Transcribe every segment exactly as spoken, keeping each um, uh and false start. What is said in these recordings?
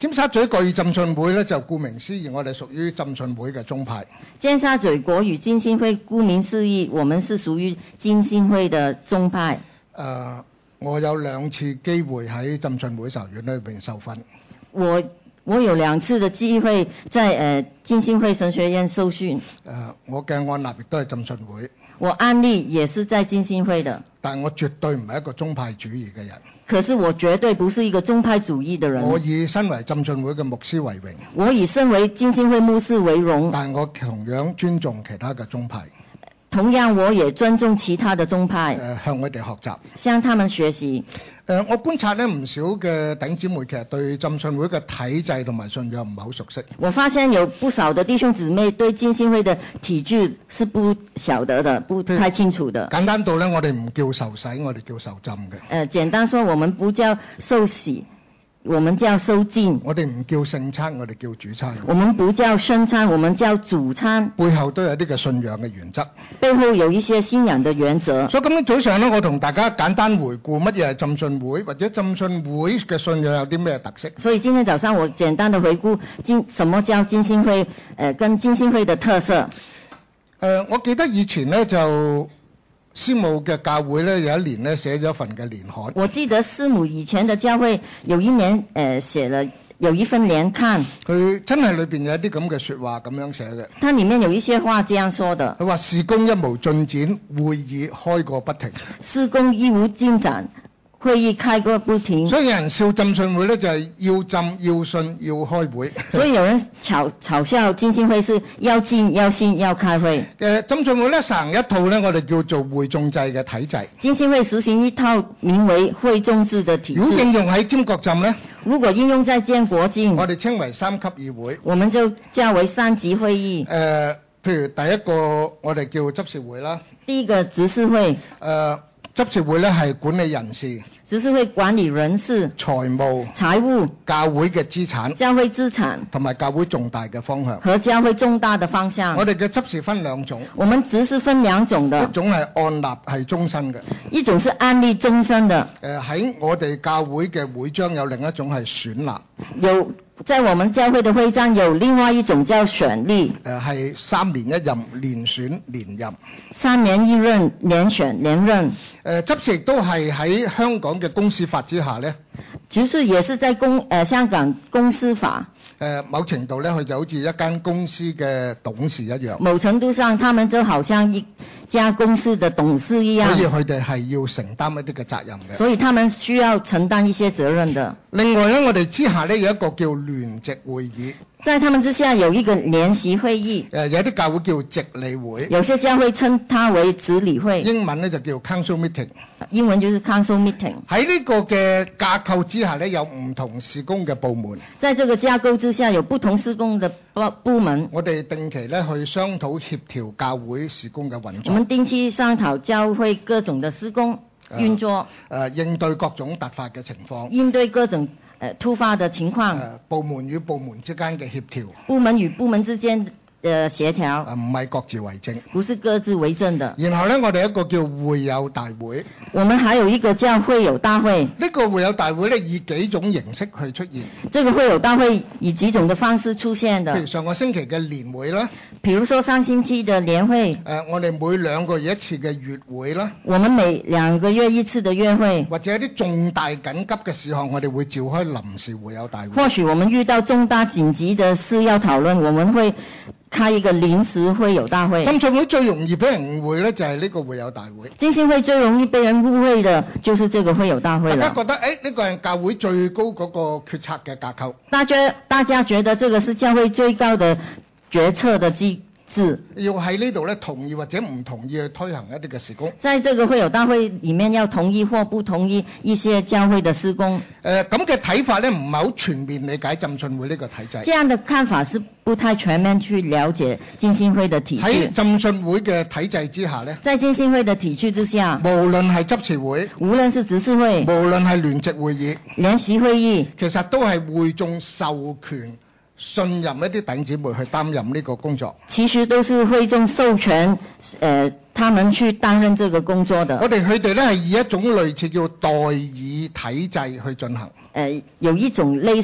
尖沙咀國語浸信會咧就顧名思義，我哋屬於浸信會嘅宗派。 尖沙咀國語浸信會顧名思義，我們是屬於浸信會的宗派。 誒、呃，我有兩次機會喺浸信會神學院裏邊受訓。 我我有兩次的機會在呃浸信會神學院受訓。 誒、呃，我嘅按立亦都係浸信會。 我安利也是在浸信會的。 但我絕對唔係一個宗派主義嘅人。 可是我絕對不是一個宗派主義的人。 我以身為浸信會嘅牧師為榮。 我以身為浸信會牧師為榮。 但我同樣尊重其他嘅宗派。 同樣我也尊重其他的宗派。 誒、呃，向佢哋學習。 向他們學習。誒、 呃，我觀察咧唔少嘅弟兄姊妹其實對浸信會嘅體制同埋信仰唔係好熟悉。 我發現有不少的弟兄姊妹對浸信會的體制是不曉得的，不太清楚的。 簡單到咧，我哋唔叫受洗，我哋叫受浸嘅。誒、 呃，簡單說，我們不叫受洗。我們叫受浸， 我哋唔叫聖餐，我哋叫主餐。 我們不叫聖餐，我們叫主餐。 背後都有啲嘅信仰嘅原則。 背後有一些信仰嘅原則。 所以今日早上咧，我同大家簡單回顧乜嘢係浸信會，或者浸信會嘅信仰有啲咩特色。 所以今天早上我簡單的回顧浸什麼叫浸信會，誒、呃，跟浸信會的特色。誒、 呃，我記得以前咧就。師母嘅教會咧有一年咧寫咗份嘅年刊。 我記得師母以前嘅教會有一年誒、呃、寫了有一份年刊。 佢真係裏邊有一啲咁嘅説話咁樣寫嘅。 它裡面有一些話這樣說的。 佢話事工一無進展，會議開個不停。 事工一無進展。會議開個不停， 所以有人笑浸信會咧就係要浸要信要開會。 所以有人嘲嘲笑浸信會是要浸要信要開會。 誒，浸信會咧實行一套咧我哋叫做會眾制嘅體制。 浸信會實行一套名為會眾制嘅體制。 如果應用喺尖閣浸咧？ 如果應用在尖閣浸， 我哋稱為三級議會。 我們就叫為三級會議。誒、 呃，譬如第一個我哋叫執事會啦。 第一個執事會。誒、 呃。執事會咧係管理人事， 執事會管理人事、 財務、 財務、 教會嘅資產、 教會資產同埋教會重大嘅方向。 和教會重大的方向。 我哋嘅執事分兩種。 我們執事分兩種的。 一種係按立係終身嘅。 一種是按立終身的。 誒喺我哋教會嘅會章有另一種係選立。 有。在我們教會的會章有另外一種叫選立。 誒係三年一任，連選連任。 三年一任，連選連任。誒、 呃、執事亦都係喺香港嘅公司法之下咧。 其實也是在公誒、呃、香港公司法。 誒、呃、某程度咧，佢就好似一間公司嘅董事一樣。 某程度上，他們就好像一家公司的董事一樣。 所以佢哋係要承擔一啲嘅責任嘅。 所以他們需要承擔一些責任的。 另外咧，我哋之下咧有一個叫聯席會議。 在他們之下有一個聯席會議。 誒有啲教會叫直理會。 有些教會稱它為直理會。 英文咧就叫 council meeting。 英文就是 council meeting。 喺呢個嘅架構之下咧，有唔同事工嘅部門。 在這個架構之下，有不同事工的部部門。 我哋定期咧去商討協調教會事工嘅運作。 我們定期商討教會各種的事工運作。誒、 呃呃，應對各種突發嘅情況。 應對各種誒、呃、突發的情況。誒、 呃，部門與部門之間嘅協調。 部門與部門之間誒協調。 啊，唔係各自為政。 不是各自為政的。 然後咧，我哋一個叫會友大會。 我們還有一個叫會友大會。 呢個會友大會咧，以幾種形式去出現。 這個會友大會以幾種的方式出現的。 譬如上個星期嘅年會啦。 譬如說上星期的年會。誒、 呃，我哋每兩個月一次嘅月會啦。 我們每兩個月一次的月會。 或者一啲重大緊急嘅事項，我哋會召開臨時會友大會。 或許我們遇到重大緊急的事要討論，我們會開一個臨時會友大會。 浸信會最容易俾人誤會咧，就係呢個會友大會。 浸信會最容易被人誤會的，就是這個會友大會了。 大家覺得誒，呢、哎這個係教會最高嗰個決策嘅架構。 大家大家覺得這個是教會最高的決策的機制。 要喺呢度咧同意或者唔同意去推行一啲嘅事工。 在這個會友大會裡面，要同意或不同意一些教會的事工。 誒咁嘅睇法咧，唔係好全面理解浸信會呢個體制。 這樣的看法是不太全面去了解浸信會的體制。 喺浸信會嘅體制之下咧， 在浸信會的體制之下， 無論係執事會， 無論是執事會， 無論係聯席會議， 聯席會議， 其實都係會眾授權信任一啲弟兄姊妹去擔任呢個工作。 其實都是會眾授權，誒、呃，他們去擔任這個工作的。 我哋佢哋咧係以一種類似叫代議體制去進行。 誒、呃，有一種類似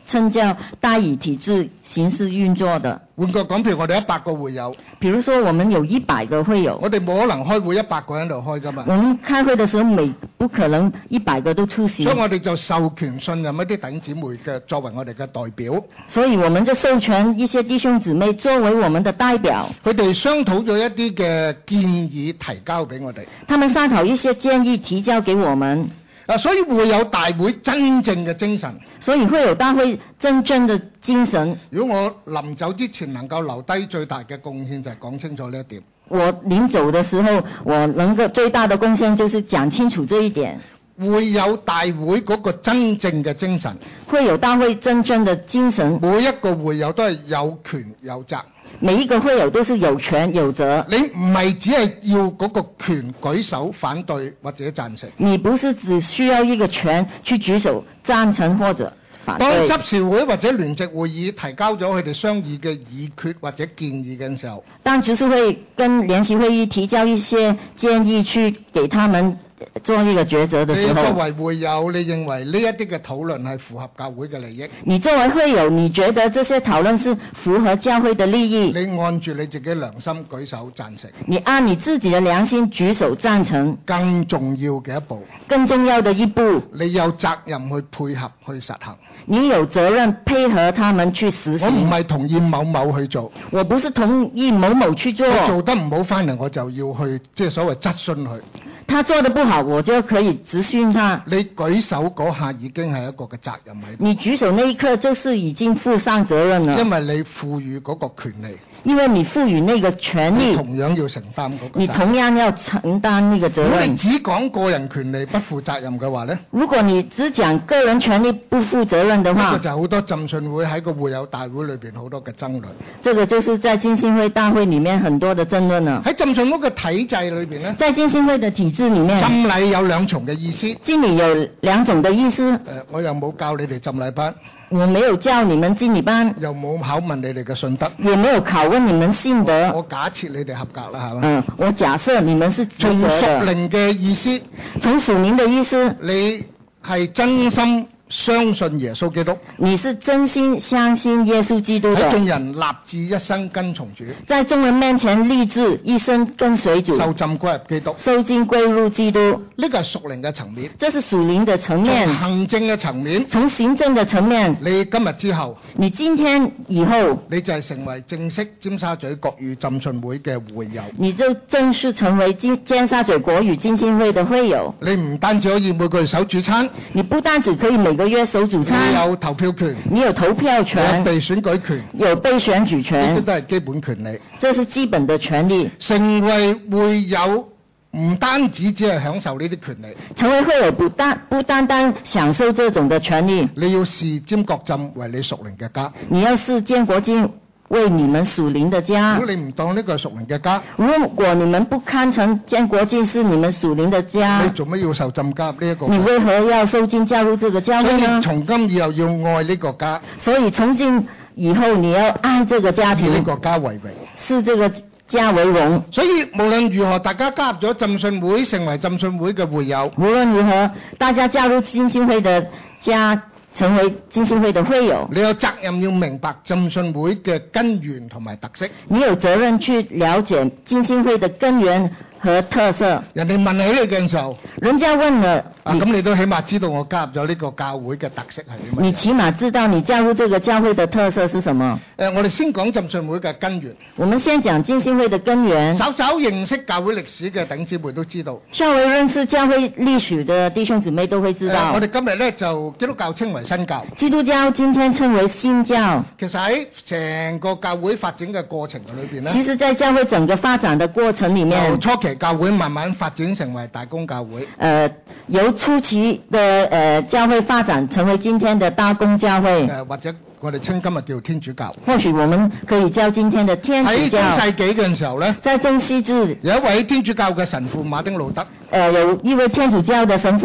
稱叫代以體制形式運作的。 換句講，譬如我哋一百個會友， 比如說我們有一百個會友， 我哋冇可能開會一百個人喺度開噶嘛。 我們開會的時候，每不可能一百個都出席。 所以我哋就授權信任一啲弟兄姊妹嘅作為我哋嘅代表。 所以我們就授權一些弟兄姊妹作為我們的代表。 佢哋商討咗一啲嘅建議提交俾我哋。 他們商討一些建議提交給我們。 啊，所以會友大會真正嘅精神， 所以會友大會真正的精神。 如果我臨走之前能夠留低最大嘅貢獻，就係講清楚呢一點。 我臨走的時候，我能夠最大的貢獻就是講清楚這一點。 會友大會嗰個真正嘅精神， 會友大會真正的精神， 每一個會友都係有權有責。 每一個會友都是有權有責。 你唔係只係要嗰個權舉手反對或者贊成。 你不是只需要一個權去舉手贊成或者反對。 當執事會或者聯席會議提交咗佢哋商議嘅議決或者建議嘅時候， 當執事會跟聯席會議提交一些建議去給他們做一個抉擇的時候， 你作為會友，你認為呢一啲嘅討論係符合教會嘅利益？ 你作為會友，你覺得這些討論是符合教會的利益？ 你按住你自己良心舉手贊成。 你按你自己的良心舉手贊成。 更重要嘅一步， 更重要的一步， 你有責任去配合去實行。 你有責任配合他們去實行。 我唔係同意某某去做， 我不是同意某某去做。 我做得唔好翻嚟，我就要去即係所謂質詢佢。 他做得不好，我就可以質詢他。 你舉手嗰下已經係一個嘅責任喺度。 你舉手那一刻就是已經負上責任了。 因為你賦予嗰個權利。 因為你賦予那個權利， 你同樣要承擔嗰個責任。 你同樣要承擔那個責任。 如果你只講個人權利不負責任嘅話呢， 如果你只講個人權利不負責任的話， 呢個就係好多浸信會喺個會友大會裏邊好多嘅爭論。 這個就是在浸信會大會裡面很多的爭論啊。 喺浸信會嘅體制裏邊呢， 在浸信會的體制裡面， 浸禮有兩重嘅意思。 浸禮有兩種的意思。誒、 呃，我又冇教你哋浸禮班。 我沒有教你們浸禮班， 又冇考問你哋嘅信德， 也沒有考問你們信德。 我假設你哋合格啦，係嘛？ 嗯，我假設你們是合格的。 從屬靈嘅意思， 從屬靈的意思， 你係真心相信耶穌基督， 你是真心相信耶穌基督的。 喺眾人立志一生跟從主， 在眾人面前立志一生跟隨主， 受浸歸入基督， 受浸歸入基督。 呢個係屬靈嘅層面， 這是屬靈的層面。 從行政嘅層面， 從行政的層面， 你今日之後， 你今天以後， 你就係成為正式尖沙咀國語浸信會嘅會友， 你就正式成為尖尖沙咀國語浸信會的會友。 你唔單止可以每個月守主餐， 你不單止可以每個月守主餐， 你有投票權， 你有投票權， 有被選舉權， 有被選舉權， 呢啲都係基本權利。 這是基本的權利。 成為會友唔單止只係享受呢啲權利， 成為會友不單不單單享受這種的權利， 你要視尖國浸為你屬靈嘅家。 你要視尖國浸為你們屬靈的家。 如果你唔當呢個係屬靈嘅家， 如果你們不看成尖國浸是你們屬靈的家， 你做乜要受浸加入呢一個？ 你為何要受浸加入這個教會呢？ 所以從今以後要愛呢個家。 所以從今以後你要愛這個家庭， 以呢個家為榮， 視這個家為榮。 所以無論如何，大家加入咗浸信會，成為浸信會嘅會友。 無論如何，大家加入浸信會的家，成為浸信會的會友。 你有責任要明白浸信會嘅根源同埋特色。 你有責任去了解浸信會的根源和特色。 人哋問起你嘅時候， 人家問了， 啊咁你都起碼知道我加入咗呢個教會嘅特色係點樣。 你起碼知道你加入這個教會的特色是什麼？ 誒、呃，我哋先講浸信會嘅根源。 我們先講浸信會的根源。 稍稍認識教會歷史嘅弟兄姊妹都知道。 稍微認識教會歷史的弟兄姊妹都會知道。 呃、我哋今日咧就基督教稱為新教。 基督教今天稱為新教。 其實喺成個教會發展嘅過程裏邊咧， 其實在教會整個發展的過程裡面， 由初期教會慢慢發展成為大公教會。 呃，由初期的呃教會發展成為今天的大公教會。 誒，或者我哋稱今日叫天主教。 或許我們可以叫今天的天主教。 喺中世紀嘅時候咧， 在中世紀有一位天主教嘅神父馬丁路德。 誒、呃，有一位天主教嘅神父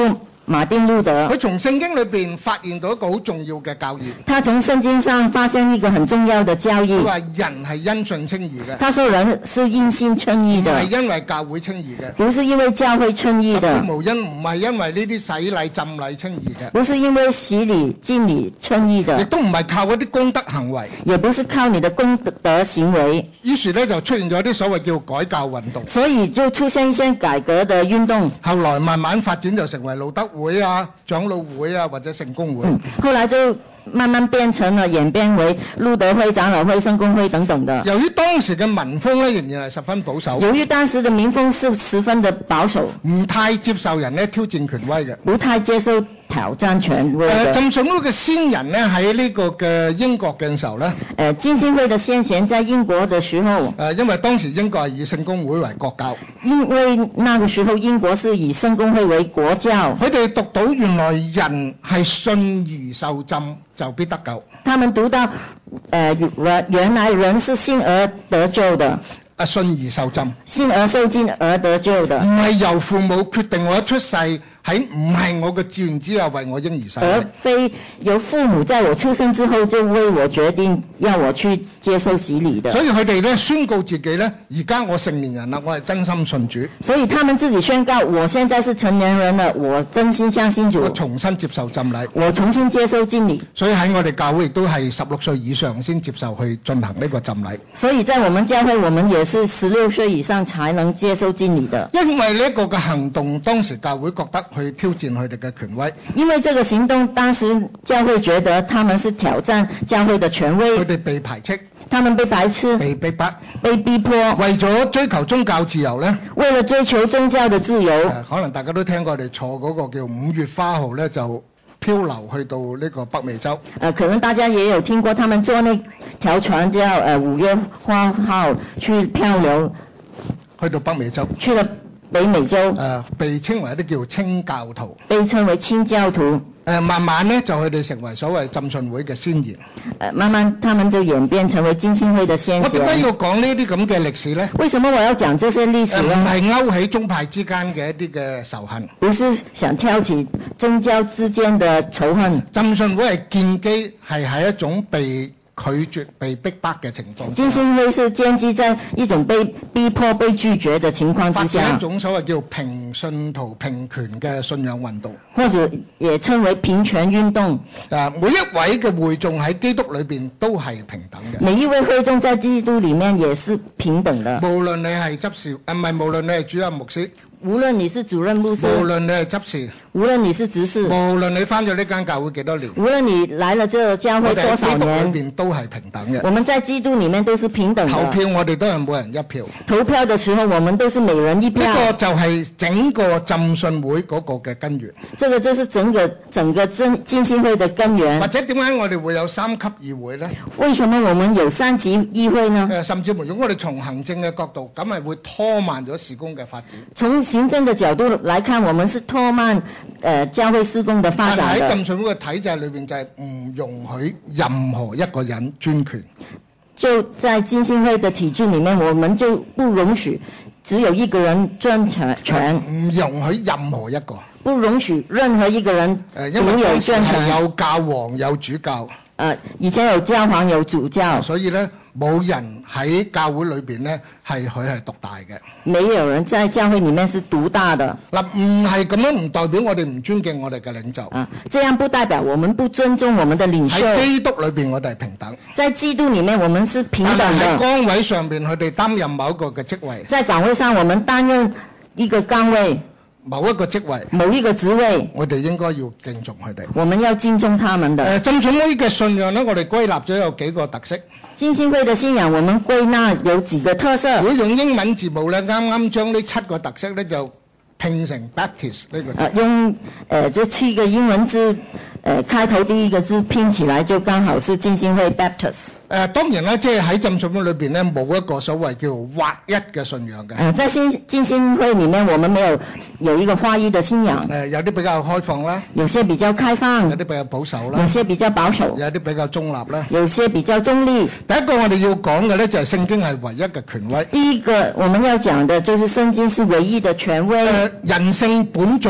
馬丁路德， 佢從聖經裏邊發現到一個好重要嘅教義。 他從聖經上發現一個很重要的教義。 佢話人係因信稱義嘅。 他說人是因信稱義的， 唔係因為教會稱義嘅。 不是因為教會稱義的。 十字無因唔係因為呢啲洗禮浸禮稱義嘅。 不是因為洗禮敬禮稱義的。 亦都唔係靠嗰啲功德行為。 也不是靠你的功德行為。 於是咧就出現咗啲所謂叫改教運動。 所以就出現一些改革的運動。 後來慢慢發展就成為路德會啊、長老會啊或者聖公會。 嗯，後來就慢慢變成了演變為路德會、長老會、聖公會等等的。 由於當時嘅民風咧仍然係十分保守。 由於當時嘅民風是十分的保守， 唔太接受人咧挑戰權威嘅。 不太接受挑戰權威嘅。 誒，浸信會嘅先人咧喺呢個嘅英國嘅時候咧。 誒，浸信會嘅先賢在英國嘅時候。 誒，因為當時英國係以聖公會為國教。 因為那個時候英國是以聖公會為國教。 佢哋讀到原來人係信而受浸就必得救。 他們讀到，誒、呃，原原來人是信而得救的。 啊，信而受浸。 信而受浸而得救的。 唔係由父母決定我一出世喺唔係我嘅志願之下為我嬰兒洗禮。 而非由父母在我出生之後就為我決定要我去接受洗禮的。 所以佢哋咧宣告自己咧，而家我成年人啦，我係真心信主。 所以他們自己宣告，我現在是成年人了，我真心相信主。 我重新接受浸禮。 我重新接受浸禮。 所以喺我哋教會亦都係十六歲以上先接受去進行呢個浸禮。 所以在我們教會，我們也是十六歲以上才能接受浸禮的。 因為呢一個嘅行動，當時教會覺得去挑戰佢哋嘅權威。 因為這個行動，當時教會覺得他們是挑戰教會的權威。 佢哋被排斥。 他們被排斥。 被逼迫。 被逼迫。 為咗追求宗教自由咧。 為了追求宗教的自由。 呃、可能大家都聽過，我哋坐嗰個叫五月花號咧，就漂流去到呢個北美洲。 呃，可能大家也有聽過，他們坐那條船叫呃五月花號去漂流， 去到北美洲。 去了北美洲。誒、 呃，被稱為一啲叫清教徒。 被稱為清教徒。誒、 呃，慢慢咧就佢哋成為所謂浸信會嘅先賢。誒、 呃，慢慢他們就演變成為浸信會嘅先賢。 我點解要講呢啲咁嘅歷史咧？ 為什麼我要講這些歷史咧？ 唔係勾起宗派之間嘅一啲嘅仇恨。 不是想挑起宗教之間嘅仇恨。 浸信會係建基係喺一種被拒絕、被逼迫嘅情況。 浸信會是建基在一種被逼迫、被拒絕嘅情況之下。 發展一種所謂叫平信徒平權嘅信仰運動， 或者也稱為平權運動。 誒，每一位嘅會眾喺基督裏邊都係平等嘅。 每一位會眾在基督裡面也是平等的。 無論你係執事，誒唔係無論你係主任牧師。 無論你是主任牧師， 無論你係執事， 無論你是執事， 無論你返咗呢間教會幾多年， 無論你來了這個教會多少年，我哋喺基督裏邊都係平等嘅。 我們在基督裡面都是平等的。 投票我哋都係每人一票。 投票的時候，我們都是每人一票。 呢個就係整個浸信會嗰個嘅根源。 這個就是整個整個浸浸信會的根源。 或者點解我哋會有三級議會呢？ 為什麼我們有三級議會呢？ 誒，甚至乎如果我哋從行政嘅角度，咁係會拖慢咗事工嘅發展。 從行政嘅角度來看，我們是拖慢誒、呃、教會事工的發展的。 但係喺浸信會嘅體制裏邊，就係唔容許任何一個人專權。 就在浸信會的體制裡面，我們就不容許只有一個人專權， 唔容許任何一個， 不容許任何一個人誒，因為當時係有教皇有主教。誒、 呃，以前有教皇有主教， 所以咧冇人喺教會裏邊咧係佢係獨大嘅。 沒有人在教會裡面是獨大的。 嗱，唔係咁樣，唔代表我哋唔尊敬我哋嘅領袖。 啊，這樣不代表我們不尊重我們的領袖。 喺基督裏邊，我哋係平等。 在基督裡面，我們是平等的。 但係喺崗位上邊，佢哋擔任某一個嘅職位。 在崗位上，我們擔任一個崗位。 某一個職位， 某一個職位， 我哋應該要敬重佢哋。 我們要敬重他們的。誒、 呃，浸信會嘅信仰咧，我哋歸納咗有幾個特色。 浸信會嘅信仰，我們歸納有幾個特色。 如果用英文字母咧，啱啱將呢七個特色咧就拼成 Baptist 呢個字。 呃、用誒、呃、這七個英文字誒、呃、開頭第一個字拼起來，就剛好是浸信會 Baptist。 誒、呃、當然啦，即係喺浸信會裏邊咧，冇一個所謂叫劃一嘅信仰嘅。誒、 呃，在浸浸信會裡面，我們沒有有一個劃一嘅信仰。誒、 呃，有啲比較開放啦， 有些比較開放， 有啲比較保守啦， 有些比較保守， 有啲比較中立啦， 有些比較中立。 第一個我哋要講嘅咧就係聖經係唯一嘅權威。 第一個我們要講嘅就是聖經是唯一嘅權威。 誒、呃，人性本罪。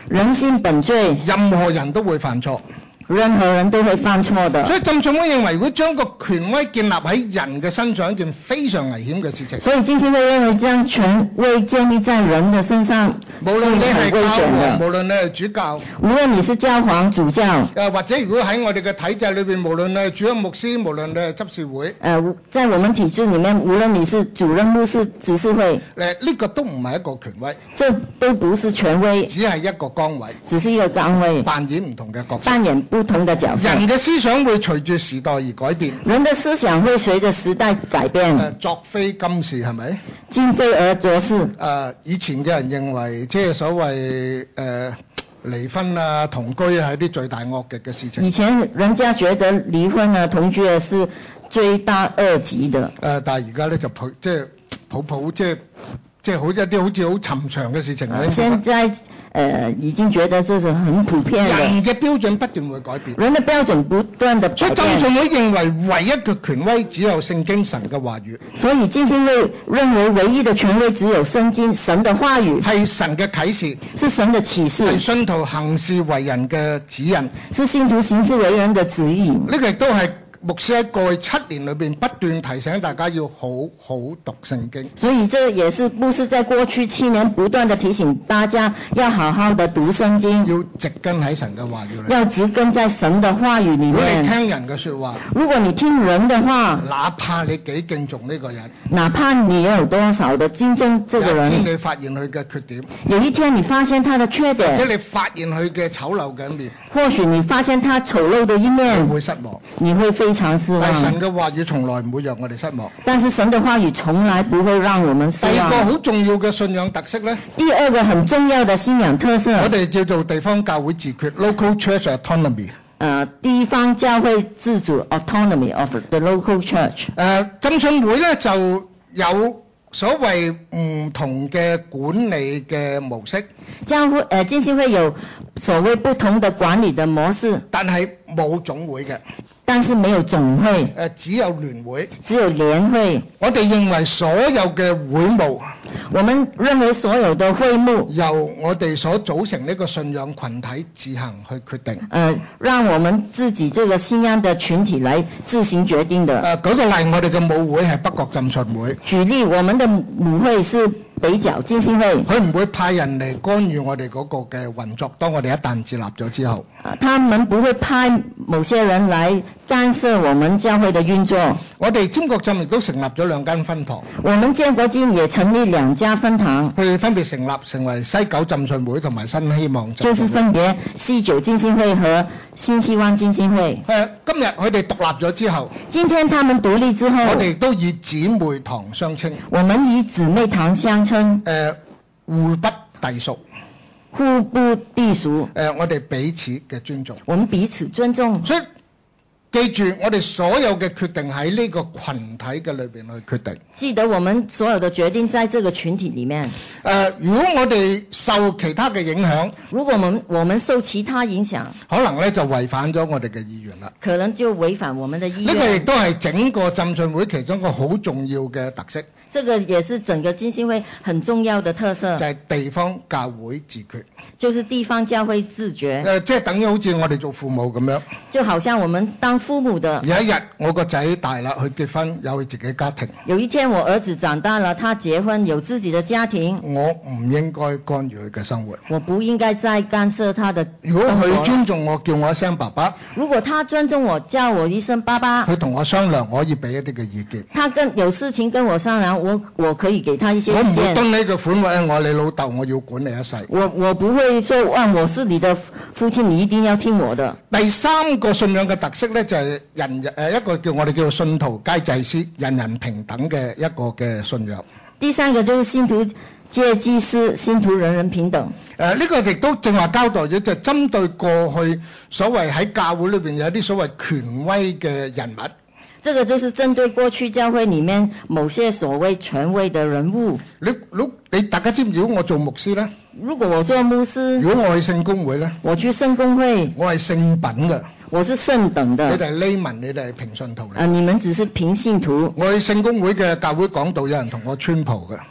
人性本罪， 任何人都會犯錯。 任何人都會犯錯的。 所以浸信會認為，如果將個權威建立喺人嘅身上，一件非常危險嘅事情。 所以浸信會認為將權威建立在人的身上， 無論你係教是很危險皇， 的。 無論你係主教， 無論你是教皇、主教， 誒或者如果喺我哋嘅體制裏邊，無論你係主任牧師，無論你係執事會， 呃，在我們體制裡面，無論你是主任牧師、執事會， 誒呢個都唔係一個權威， 這都不是權威， 只係一個崗位， 只是一個崗位， 扮演唔同嘅角色。 扮演不同的角色。 人嘅思想會隨住時代而改變。 人的思想會隨着時代改變。 誒作非今是係咪？ 今非而昨是。 誒以前嘅人認為，即係所謂誒離婚啊、同居啊係啲罪大惡極嘅事情。 以前人家覺得離婚啊、同居啊是罪大惡極的。 誒，但係而家咧就普即係普普即係即係好一啲好似好尋常嘅事情啊！ 現在呃已經覺得這是很普遍的。 人嘅標準不斷會改變。 人的標準不斷的改變。 所以浸信會認為唯一嘅權威只有聖經神嘅話語。 所以浸信會認為唯一的權威只有聖經神的話語。 係神嘅啟示。 是神的啟示。 係信徒行事為人嘅指引。 是信徒行事為人的指引。 呢個亦都係牧師喺過去七年裏邊不斷提醒大家要好好讀聖經。 所以這也是牧師在過去七年不斷的提醒大家要好好的讀聖經。 要植根喺神嘅話語裏。 要植根在神的話語裡面。 如果你聽人嘅說話， 如果你聽人的話， 哪怕你幾敬重呢個人， 哪怕你有多少的尊重這個人， 有一天你發現佢嘅缺點， 有一天你發現他的缺點， 或者你發現佢嘅醜陋嘅一面， 或許你發現他醜陋的一面， 你會失望， 你會非常失望。 但神嘅話語從來唔會讓我哋失望。 但是神的話語從來不會讓我們失望。 第二個好重要嘅信仰特色呢， 第二個很重要的信仰特色， 我哋叫做地方教會自決 （local church autonomy）。 呃，地方教會自主 （autonomy of the local church）。 誒，浸信會咧就有所謂唔同嘅管理嘅模式。 教會誒，浸信會有所謂不同的管理的模式， 但係冇總會嘅。 但是沒有總會， 誒只有聯會， 只有聯會。 我哋認為所有嘅會務， 我們認為所有的會務由我哋所組成呢個信仰群體自行去決定。 呃，讓我們自己這個信仰的群體來自行決定的。 誒舉個例，我哋嘅母會係北角浸信會。 舉例，我們的母會是北角浸信會。 佢唔會派人嚟干預我哋嗰個嘅運作，當我哋一旦設立咗之後。 他們不會派某些人來干涉我們教會的運作。 我哋尖國浸亦都成立咗兩間分堂。 我們尖國浸也成立兩家分堂。 佢哋分別成立成為西九浸信會同埋新希望浸信會。 就是分別西九浸信會和新希望浸信會。 誒，今日佢哋獨立咗之後， 今天他們獨立之後， 我哋都以姊妹堂相稱。 我們以姊妹堂相稱。 誒，互不隸屬。 互不隸屬。 誒，我哋彼此嘅尊重。 我們彼此尊重。 所以記住，我哋所有嘅決定喺呢個群體嘅裏邊去決定。 記得我們所有的決定在這個群體裡面。誒、 呃，如果我哋受其他嘅影響， 如果我們我們受其他影響， 可能咧就違反咗我哋嘅意願啦。 可能就違反我們的意願。 呢個亦都係整個浸信會其中一個好重要嘅特色。 這個也是整個浸信會很重要的特色。 就係地方教會自決。 就是地方教會自決。 誒、呃，即係等於好似我哋做父母咁樣。 就好像我們當父母的。 有一日我個仔大啦，佢結婚有佢自己家庭。 有一天我兒子長大了，他結婚有自己的家庭。 我唔應該干預佢嘅生活。 我不應該再干涉他的生活。 如果佢尊重我，叫我一聲爸爸。 如果他尊重我，叫我一聲爸爸。 佢同我商量，我可以俾一啲嘅意見。 他跟有事情跟我商量，我我可以給他一些意見。 我唔會蹲呢個款話，我你老豆，我要管你一世。 我我不會說，哇，我是你的父親，你一定要聽我的。 第三個信仰嘅特色咧，就係、是、人誒一個叫我哋叫做信徒皆祭司，人人平等嘅一個嘅信仰。 第三個就是信徒皆祭司，信徒人人平等。誒、 呃，呢、這個亦都正話交代咗，就針對過去所謂喺教會裏邊有啲所謂權威嘅人物。 這個就是針對過去教會裡面某些所謂權威的人物。 你你你大家知唔知？如果我做牧師咧？ 如果我做牧師。 如果我去聖公會咧？ 我去聖公會。 我係聖品嘅。 我是聖等的。 你哋係 layman，你哋係平信徒嚟。 啊，你們只是平信徒。 我去聖公會嘅教會講道，有人同我穿袍嘅。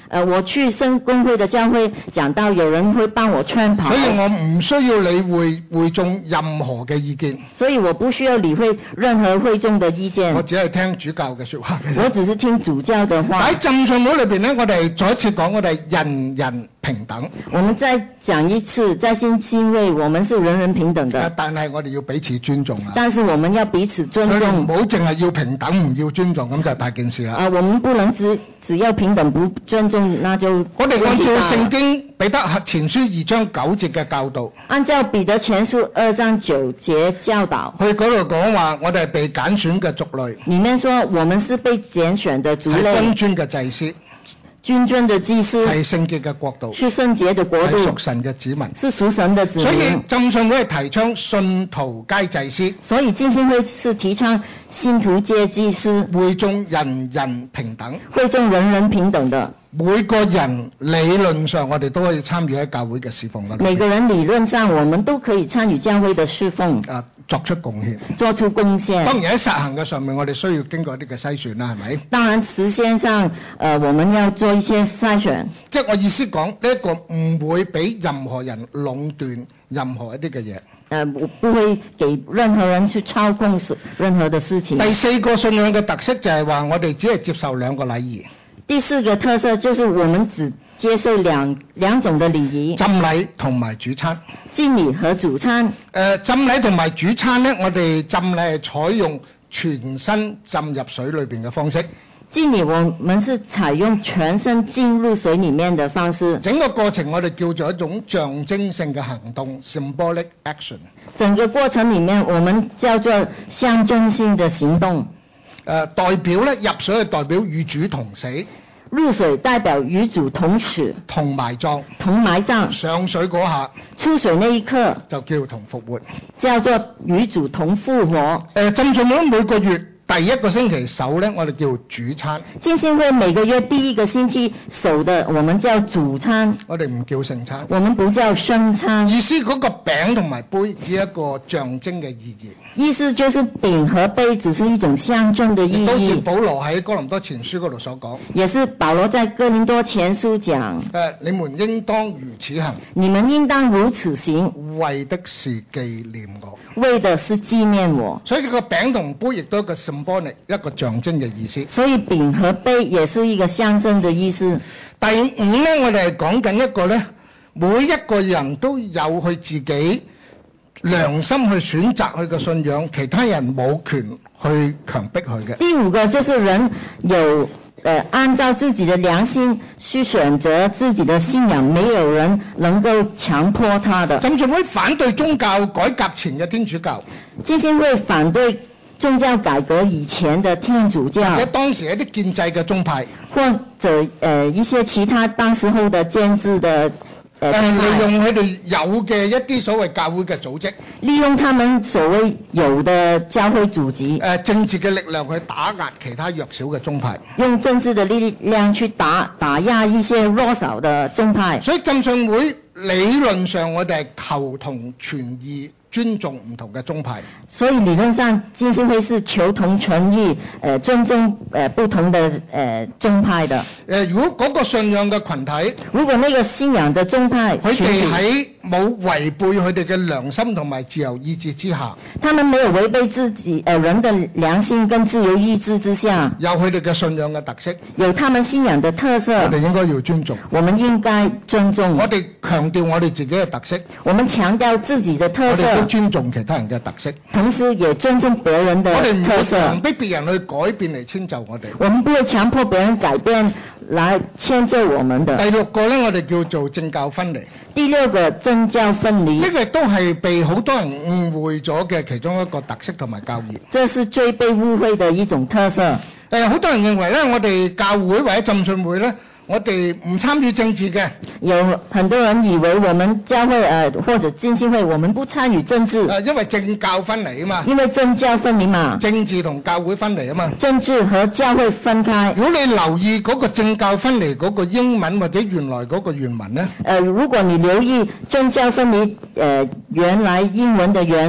呃，我去聖公會的教會講到有人會幫我穿袍， 所以我唔需要理會會眾任何嘅意見， 所以我不需要理會任何會眾的意見， 我只係聽主教嘅說話。 我只是聽主教的話。 喺浸信會裏邊咧，我哋再一次講，我哋人人平等。 我們再講一次，在浸信會我們是人人平等的， 但係我哋要彼此尊重啊。 但是我們要彼此尊重， 唔好淨係要平等，唔要尊重，咁就大件事啦。 啊，我們不能只只要平等不尊重，那就我哋按照聖經彼得前書二章九節嘅教導， 按照彼得前書二章九節教導， 佢嗰度講話，我哋係被揀選嘅族類， 裡面說我們是被揀選的族類， 係君尊嘅祭司， 君尊的祭司， 係聖潔嘅國度， 是聖潔的國度， 係屬神嘅子民， 是屬神的子民。 所以浸信會係提倡信徒皆祭司， 所以浸信會是提倡信徒皆祭司， 會眾人人平等， 會眾人人平等的。 每個人理論上我哋都可以參與喺教會嘅侍奉嗰度。 每個人理論上我們都可以參與教會的侍奉， 啊，作出貢獻， 做出貢獻。 當然喺實行嘅上面，我哋需要經過一啲嘅篩選啦，係咪？ 當然實踐上，呃，我們要做一些篩選。 即係我意思講，呢、這、一個唔會俾任何人壟斷任何一啲嘅嘢。 呃，我不會給任何人去操控任何的事情。 第四個信仰嘅特色就係話，我哋只係接受兩個禮儀。 第四個特色就是我們只接受兩兩種的禮儀， 浸禮同埋主餐。 浸禮和主餐。誒、 呃，浸禮同埋主餐呢，我哋浸禮係採用全身浸入水裏邊嘅方式。 浸禮我們是採用全身浸入水裡面的方式。 整個過程我哋叫做一種象徵性嘅行動 （symbolic action）。 整個過程裡面，我們叫做象徵性的行動。 誒、呃、代表咧入水係代表與主同死， 入水代表與主同死， 同埋葬， 同埋葬。 上水嗰下， 出水那一刻就叫同復活， 叫做與主同復活。誒、 呃，浸信會每個月第一個星期守咧，我哋叫主餐。 浸信會每個月第一個星期守的，我們叫主餐。 我哋唔叫聖餐。 我們不叫聖餐。 意思嗰個餅同埋杯只係一個象徵嘅意義。 意思就是餅和杯只是一種象徵的意義。 都似保羅喺哥林多前書嗰度所講。 也是保羅在哥林多前書講。誒、 呃，你們應當如此行。 你們應當如此行。 為的是紀念我。為的是紀念我。 所以呢個餅同杯亦都係一個 symbolic 一個象徵嘅意思。 所以餅和杯也是一個象徵的意思。 第五呢，我哋係講緊一個呢，每一個人都有佢自己良心去選擇佢嘅信仰，其他人冇權去強迫佢嘅。第五個就是人有，呃，按照自己的良心去選擇自己的信仰，沒有人能夠強迫他的。 浸信會反對宗教改革前嘅天主教。 浸信會反對宗教改革以前的天主教， 或者當時一啲建制嘅宗派， 或者呃一些其他當時候的建制的。 誒、呃，利用佢哋有嘅一啲所謂教會嘅組織， 利用他們所謂有的教會組織，誒、 呃，政治嘅力量去打壓其他弱小嘅宗派， 用政治的力量去打打壓一些弱小的宗派。 所以浸信會理論上我哋係求同存異，尊重唔同嘅宗派。 所以理論上浸信會是求同存異，誒、呃、尊重誒、呃、不同的誒、呃、宗派的。誒、 呃，如果嗰個信仰嘅群體， 如果那個信仰的宗派， 佢哋喺冇違背佢哋嘅良心同埋自由意志之下， 他們沒有違背自己誒、呃、人的良心跟自由意志之下， 有佢哋嘅信仰嘅特色， 有他們信仰的特色， 我哋應該要尊重。 我們應該尊重。 我哋強調我哋自己嘅特色， 我們強調自己的特色， 我哋都尊重其他人嘅特色， 同時也尊重別人的特色。 我哋唔會強迫別人去改變嚟遷就我哋。 我們不會強迫別人改變來遷就我們的。 第六個呢，我哋叫做政教分離。 第六個政教分離， 呢個都係被好多人誤會咗嘅其中一個特色同埋教義。 這是最被誤會的一種特色。誒、 呃，好多人認為咧，我哋教會或者浸信會咧，我哋唔參與政治嘅。 有很多人以為我們教會誒、呃、或者浸信會，我們不參與政治。誒、 呃，因為政教分離啊嘛。 因為政教分離嘛。 政治同教會分離啊嘛。 政治和教會分開。 如果你留意嗰個政教分離嗰個英文或者原來嗰個原文咧， 誒、呃，如果你留意政教分離誒、呃、原來英文的原。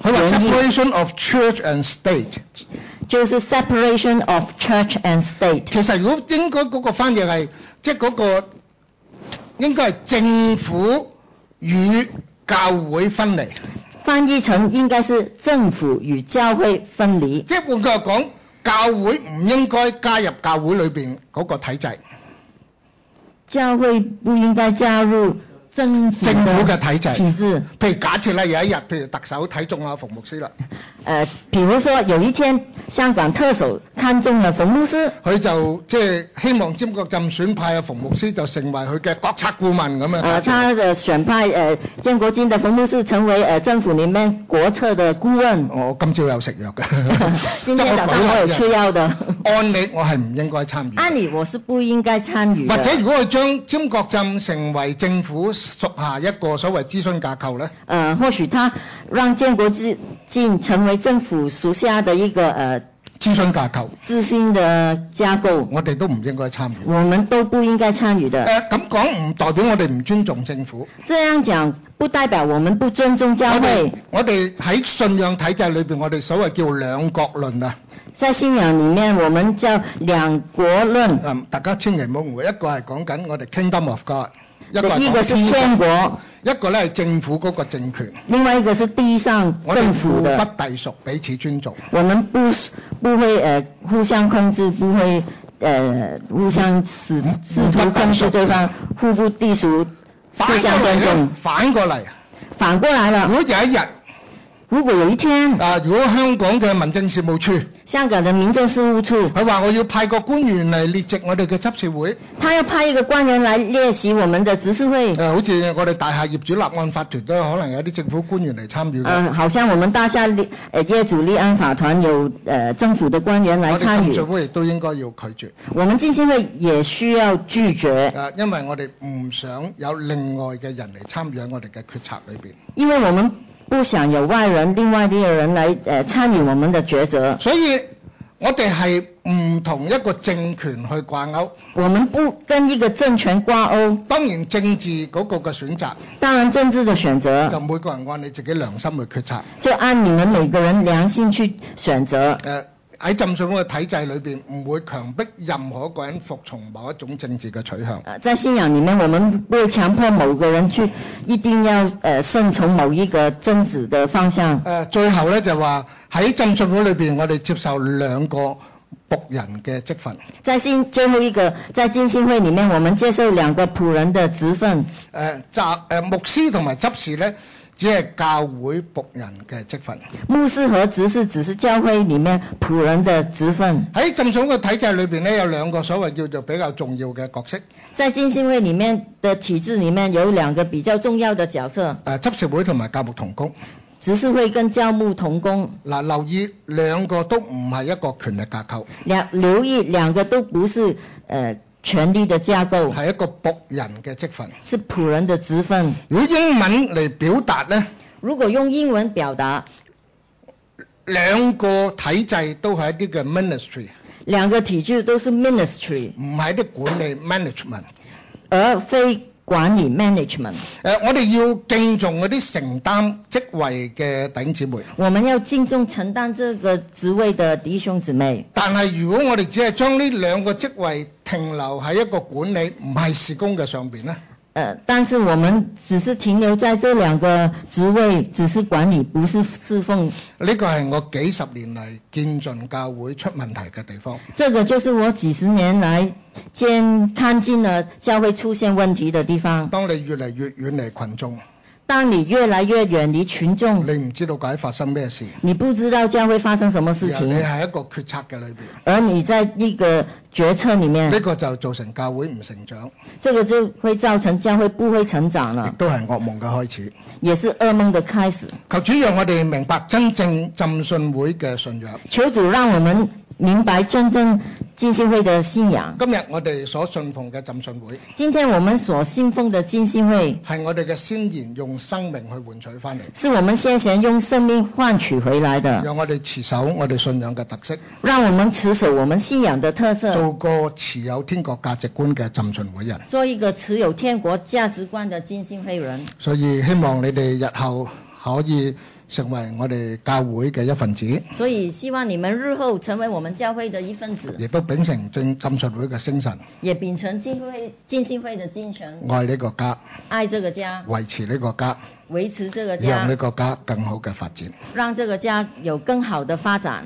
佢話原意 separation of church and state。 就是 separation of church and state。 其實如果應該嗰個翻譯係，即係嗰個應該係政府與教會分離。 翻譯成應該是政府與教會分離。 即係換句話講，教會唔應該加入教會裏邊嗰個體制。 教會不應該加入政府政府嘅體制。 體制。 譬如假設啦，有一日，譬如特首睇中阿馮牧師啦。 誒，譬如說有一天香港特首看中了馮牧師， 佢就即係希望尖閣浸選派阿馮牧師就成為佢嘅國策顧問咁樣。 誒，他的選派誒建國金的馮牧師成為誒政府裡面國策的顧問。 我今朝有食藥嘅。 今天早上我有吃藥的。 按理我係唔應該參與。 按理我是不應該參與。 或者如果佢將尖閣浸成為政府屬下一個所謂諮詢架構咧？ 誒，或許他讓建國金成為政府屬下的一個誒諮詢架構。 諮詢的架構。 我哋都唔應該參與。 我們都不應該參與的。 誒咁講唔代表我哋唔尊重政府。 這樣講不代表我們不尊重教會。 我哋喺信仰體制裏邊，我哋所謂叫兩國論啊。 在信仰裡面，我們叫兩國論。 嗯，大家千祈唔好誤會，一個係講緊我哋 Kingdom of God， 一個係一個是天國， 一個咧係政府嗰個政權。 另外一個是地上政府的。 我哋互不隸屬，彼此尊重。 我們不不會誒、呃、互相控制，不會誒、呃、互相試試圖控制對方，互不隸屬，互相尊重。 反過嚟， 反過來了。 如果有一日， 如果有一天， 啊，如果香港嘅民政事務處， 香港的民政事務處， 佢話我要派個官員嚟列席我哋嘅執事會， 他要派一個官員來列席我們的執事會。 誒、呃，好似我哋大廈業主立案法團都可能有啲政府官員嚟參與嘅。 嗯、呃，好像我們大廈立誒業主立案法團有誒、呃、政府的官員來參與。我哋浸信會亦都應該要拒絕。我們浸信會也需要拒絕。誒、 呃，因為我哋唔想有另外嘅人嚟參與喺我哋嘅決策裏邊。 因為我們不想有外人、另外啲人來誒、呃、參與我們的抉擇。 所以我哋係唔同一個政權去掛鈎。 我們不跟一個政權掛鈎。當然政治嗰個嘅選擇。 當然政治的選擇。 就每個人按你自己良心去決策。 就按你們每個人良心去選擇。 誒喺浸信會嘅體制裏邊，唔會強迫任何一個人服從某一種政治嘅取向。 誒，在信仰裡面，我們不會強迫某個人去一定要誒順從某一個政治的方向。 誒，最後咧就話喺浸信會裏邊，我哋接受兩個僕人嘅職分。 在信最後一個，在浸信會裡面，我們接受兩個僕人的職分。 誒，執誒牧師同埋執事咧，只係教會僕人嘅職分。 牧師和執事只是教會裡面僕人的職分。 喺浸信會體制裏邊咧，有兩個所謂叫做比較重要嘅角色。 在浸信會裡面的體制裡面有兩個比較重要的角色。 誒，執事會同埋教牧同工。 執事會跟教牧同工。 嗱，留意兩個都唔係一個權力架構。 兩留意兩個都不是誒、呃、權力的架構。係一個僕人嘅職分。 是僕人的職分。 如果英文嚟表達咧？ 如果用英文表達， 兩個體制都係一啲嘅 ministry。 兩個體制都是 ministry。 唔係啲管理 management。 而非管理 management。 誒，我哋要敬重嗰啲承擔職位嘅弟兄姊妹。 我們要敬重承擔這個職位的弟兄姊妹。 但係如果我哋只係將呢兩個職位停留喺一個管理唔係事工嘅上邊咧？ 呃，但是我們只是停留在這兩個職位，只是管理，不是侍奉。 呢個係我幾十年嚟見盡教會出問題嘅地方。 這個就是我幾十年來見看見了教會出現問題的地方。 當你越嚟越遠離群眾。 當你越來越遠離群眾， 你唔知道究竟發生咩事。 你不知道將會發生什麼事情。 你係一個決策嘅裏邊。 而你在一個決策裡面。 呢個就造成教會唔成長。 這個就會造成教會不會成長了。 亦都係噩夢嘅開始。 也是噩夢的開始。 求主讓我哋明白真正浸信會嘅信仰。 求主讓我們明白真正浸信會的信仰。 今日我哋所信奉嘅浸信會。 今天我們所信奉的浸信會。 係我哋嘅先賢用生命去換取翻嚟。 是我們先賢用生命換取回來的。 讓我哋持守我哋信仰嘅特色。 讓我們持守我們信仰的特色。 做個持有天國價值觀嘅浸信會人。 做一個持有天國價值觀的浸信會人。 所以希望你哋日後可以成為我哋教會嘅一份子， 所以希望你們日後成為我們教會的一份子， 亦都秉承浸浸信會嘅精神， 也秉承浸會浸信會的精神， 愛呢個家， 愛這個家， 維持呢個家， 維持這個家， 讓呢個家更好嘅發展。 讓這個家有更好的發展。